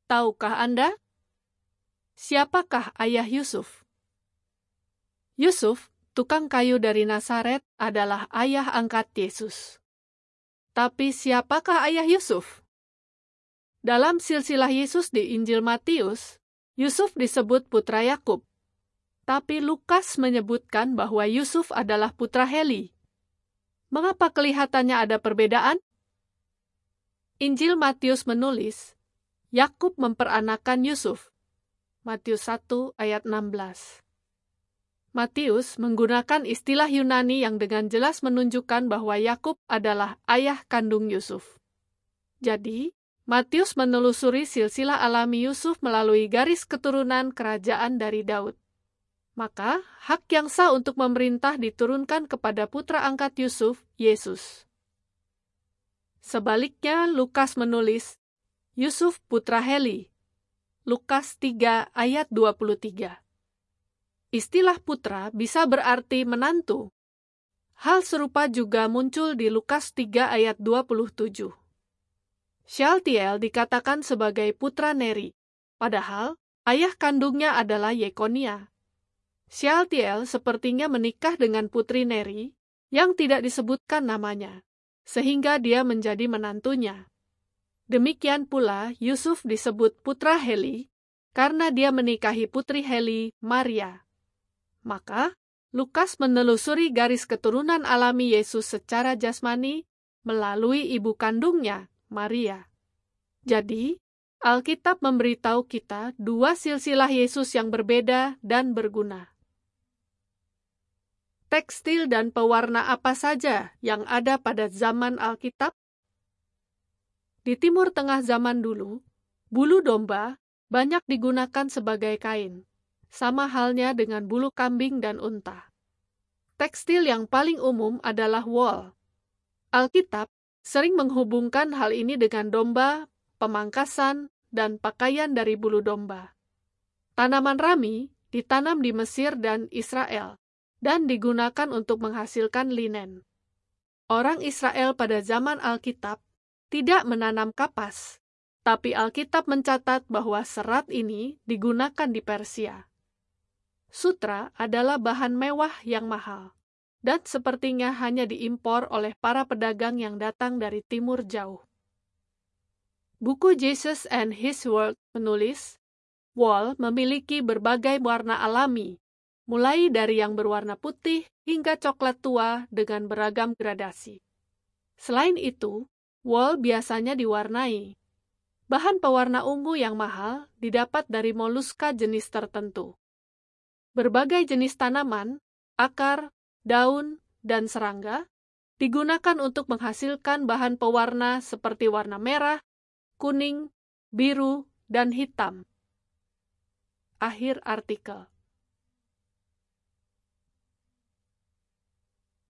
Tahukah Anda? Siapakah ayah Yusuf? Yusuf, tukang kayu dari Nazaret, adalah ayah angkat Yesus. Tapi siapakah ayah Yusuf? Dalam silsilah Yesus di Injil Matius, Yusuf disebut putra Yakub. Tapi Lukas menyebutkan bahwa Yusuf adalah putra Heli. Mengapa kelihatannya ada perbedaan? Injil Matius menulis, Yakub memperanakan Yusuf. Matius 1 ayat 16. Matius menggunakan istilah Yunani yang dengan jelas menunjukkan bahwa Yakub adalah ayah kandung Yusuf. Jadi, Matius menelusuri silsilah alami Yusuf melalui garis keturunan kerajaan dari Daud. Maka, hak yang sah untuk memerintah diturunkan kepada putra angkat Yusuf, Yesus. Sebaliknya, Lukas menulis, Yusuf putra Heli. Lukas 3 ayat 23. Istilah putra bisa berarti menantu. Hal serupa juga muncul di Lukas 3 ayat 27. Shealtiel dikatakan sebagai putra Neri, padahal ayah kandungnya adalah Yekonia. Shealtiel sepertinya menikah dengan putri Neri yang tidak disebutkan namanya, sehingga dia menjadi menantunya. Demikian pula Yusuf disebut putra Heli karena dia menikahi putri Heli, Maria. Maka, Lukas menelusuri garis keturunan alami Yesus secara jasmani melalui ibu kandungnya, Maria. Jadi, Alkitab memberitahu kita dua silsilah Yesus yang berbeda dan berguna. Tekstil dan pewarna apa saja yang ada pada zaman Alkitab? Di Timur Tengah zaman dulu, bulu domba banyak digunakan sebagai kain, sama halnya dengan bulu kambing dan unta. Tekstil yang paling umum adalah wol. Alkitab sering menghubungkan hal ini dengan domba, pemangkasan, dan pakaian dari bulu domba. Tanaman rami ditanam di Mesir dan Israel, dan digunakan untuk menghasilkan linen. Orang Israel pada zaman Alkitab tidak menanam kapas, tapi Alkitab mencatat bahwa serat ini digunakan di Persia. Sutra adalah bahan mewah yang mahal, dan sepertinya hanya diimpor oleh para pedagang yang datang dari timur jauh. Buku Jesus and His World menulis, wol memiliki berbagai warna alami, mulai dari yang berwarna putih hingga coklat tua dengan beragam gradasi. Selain itu, wol biasanya diwarnai. Bahan pewarna ungu yang mahal didapat dari moluska jenis tertentu. Berbagai jenis tanaman, akar, daun, dan serangga digunakan untuk menghasilkan bahan pewarna seperti warna merah, kuning, biru, dan hitam. Akhir artikel.